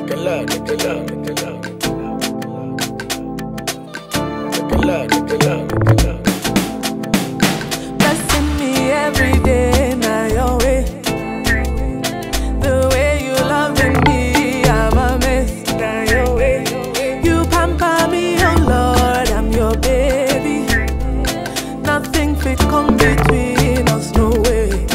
Blessing me every day, now your way. The way you loving me, I'm amazed. Now your way. You pamper me, oh Lord, I'm your baby. Nothing fit come between us, no way.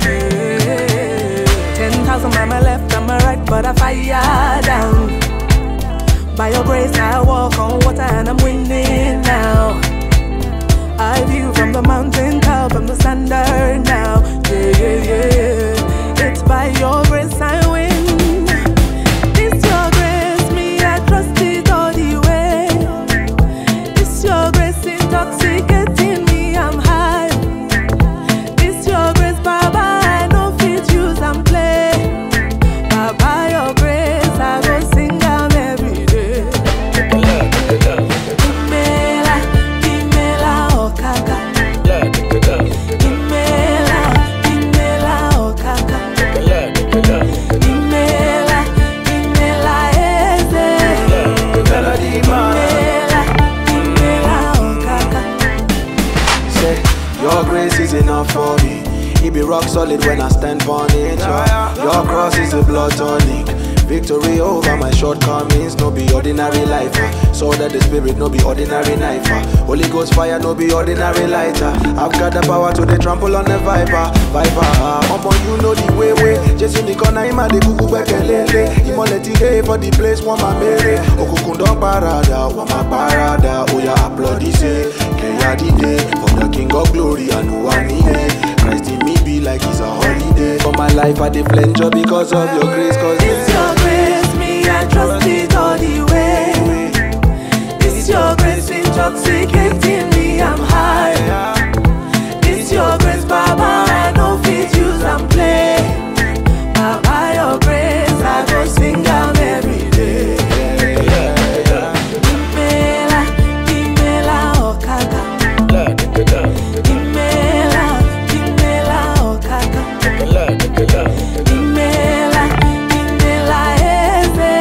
10,000 by my left and my right, but I fire down. By your grace I walk on water and I'm winning now. I view from the mountain top, from the standard now. Yeah. It's by your grace I win. It's your grace, me I trust it all the way. It's your grace intoxicating me, I'm high. It's your grace, Baba, I know fit use and play. Baba, your grace I go sing am every day. Imela, oh kaka. Imela, oh kaka. Imela, eze. Imela, oh kaka. Say, your grace is enough for me. It be rock solid when I stand on it. Your cross is a blood tonic. Victory over my shortcomings, no be ordinary life. Sword of the spirit, no be ordinary knife. Holy Ghost fire, no be ordinary lighter. I've got the power to the trample on the viper. Omo, you know the way. Jesu ni kona ima de kuku bekelele. Imoleti day for the place, wama mere. Okukundon parada, wama parada. Oya applaud say, Kenya the day. For the King of glory, and who I need it. Christ in me be like it's a holiday. For my life, I dey flenjo because of your grace. Cause it's your grace, me I trust it all the way. It's your grace intoxicating me, I'm high. It's your grace, Baba, I know fit use and play. Baba, your grace, I go sing down every day. Imela, oh kaka. Imela, oh kaka. Imela, eze.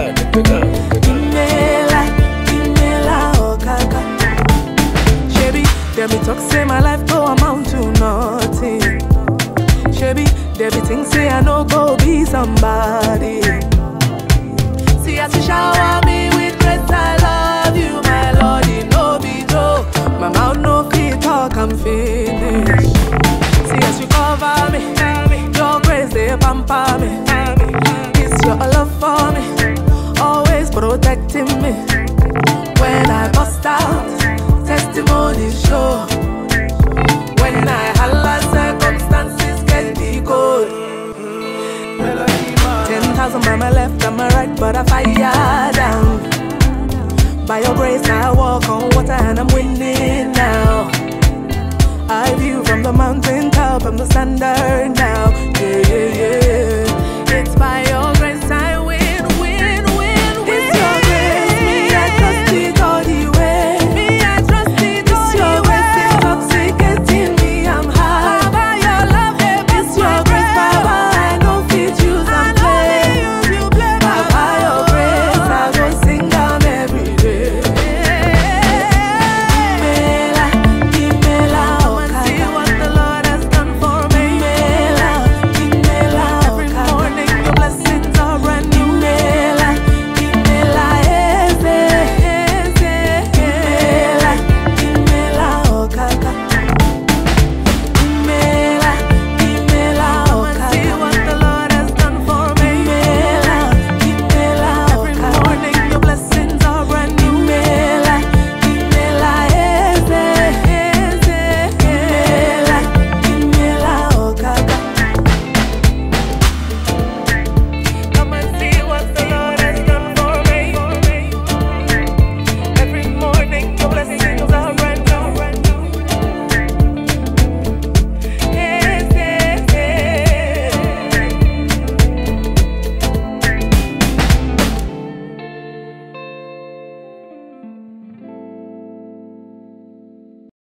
Imela, oh kaka. Shebi, there be talk say my life go amount to nothing. Shebi, there be things say I no go be somebody. See as you shower me with grace, I love you, my Lord, it no be joke. My mouth no fit talk, I'm finished. See as you cover me, your grace they pamper me. It's your love for me, always protecting me. When I bust out, testimony show. When I holla, circumstances get the code. 10,000 by my left and my right, but I fire down. By your grace I walk on water and I'm winning now. I view from the mountain top, I'm the standard now. Yeah. It's by your